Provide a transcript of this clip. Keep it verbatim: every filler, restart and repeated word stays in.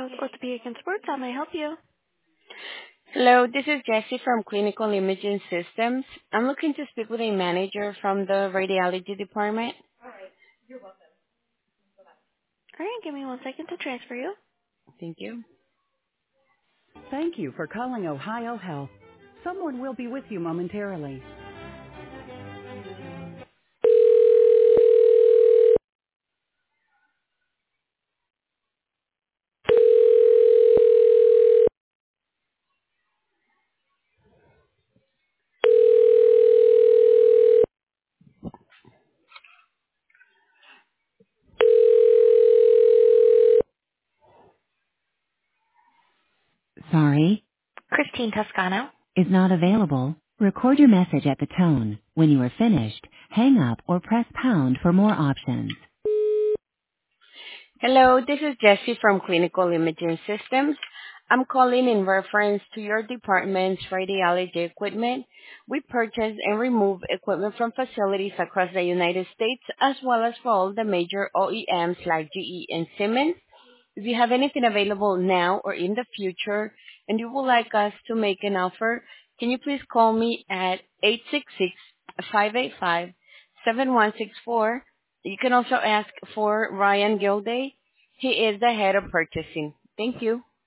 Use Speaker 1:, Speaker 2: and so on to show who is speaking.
Speaker 1: with Orthopedic and Sports. How may I help you?
Speaker 2: Hello, this is Jessie from Clinical Imaging Systems. I'm looking to speak with a manager from the radiology department.
Speaker 1: All right, give me one second to transfer you.
Speaker 2: Thank you.
Speaker 3: Thank you for calling Ohio Health. Someone will be with you momentarily. Sorry,
Speaker 1: Christine Toscano.
Speaker 3: is not available. Record your message at the tone. When you are finished, hang up or press pound for more options.
Speaker 2: Hello, this is Jessie from Clinical Imaging Systems. I'm calling in reference to your department's radiology equipment. We purchase and remove equipment from facilities across the United States as well as for all the major O E Ms like G E and Siemens. If you have anything available now or in the future and you would like us to make an offer, can you please call me at eight six six, five eight five, seven one six four. You can also ask for Ryan Gilday. He is the head of purchasing. Thank you.